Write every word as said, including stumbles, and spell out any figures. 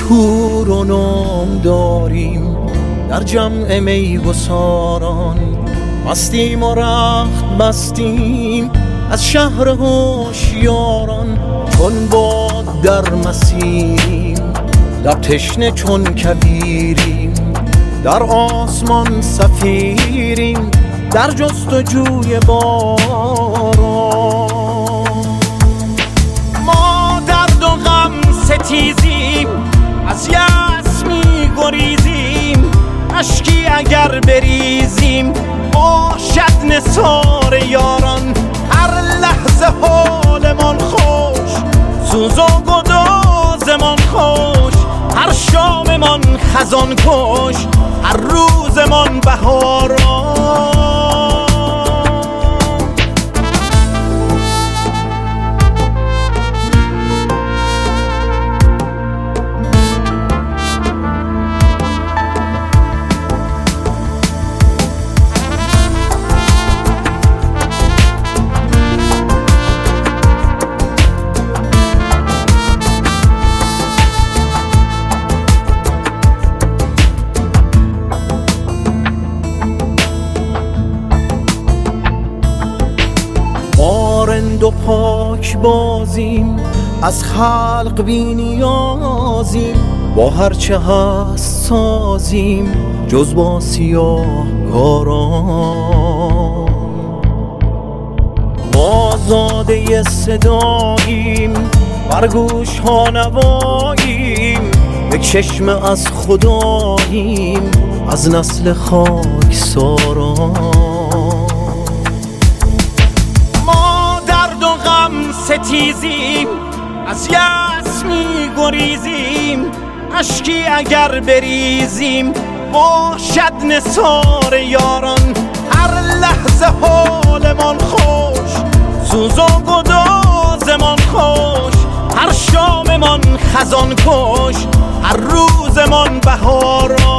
مشهور و نام داریم در جمع میگساران، مستیم و رخت بستیم از شهر هوشیاران. چون باد در مسیریم لب تشنه چون کویریم، در آسمان سفیریم در جستجوی باران. ما درد و غم ستیزیم از یأس می گریزیم، اشکی اگر بریزیم باشد نثار یاران. هر لحظه حالمان خوش، سوز و گدازمان خوش، هر شاممان خزان کش، هر روزمان بهاران. رند و پاک بازیم از خلق بی نیازیم، با هرچه هست سازیم جز با سیاه کاران. ما زاده صداییم بر گوش ها نواییم، یک چشمه از خداییم از نسل خاک ساران. ستیزیم از یأس می گریزیم، اشکی اگر بریزیم باشد نثار یاران. هر لحظه حالمان خوش، سوز و گدازمان خوش، هر شاممان خزان کش، هر روزمان بهاران.